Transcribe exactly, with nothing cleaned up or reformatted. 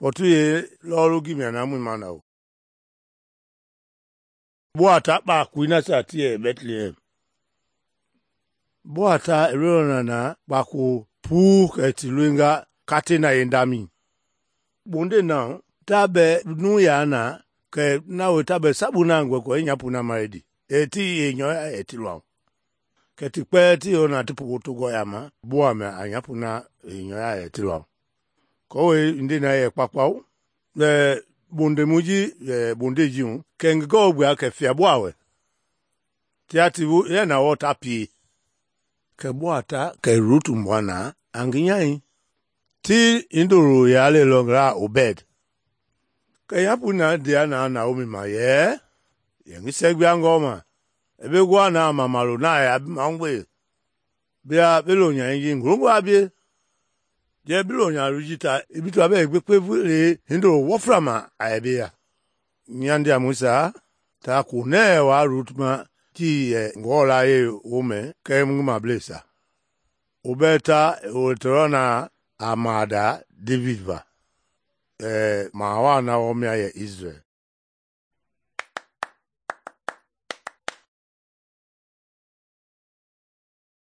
Potu ye lolu gimi anamu mana o. Boata pa kuina sa tie Bethlehem. Boata erona na baku pu etiluinga katina endami. Bonde na tabe nu ya na ke na we tabe sabuna ngwe ko nyapuna maredi. Eti enyo etilwa. Ke tikpe ti ona tipu tugo yama boa me anyapuna enyo ya etilwa. Ko we ndi na ye pakpau le bonde muji e bonde jiun keng go gwa ke fia boawe ti ativu ye na wota pi ke boata ke rutu mwana anginyai ti induru ya le longra Obed ke yapuna dia na na omi ma ye ye ngisegwa ngoma ebe gwa na mamalu na ya mangwe bia belonya yin ngurungwa abie je bilonya rujita ibitu abe gbekpevu le induru woframa aebia nyandi amusa ta kune wa rutma ti e ngola ye ome ke mnguma blesa Obeta ultrona amada David va eh mawana omya ye Israel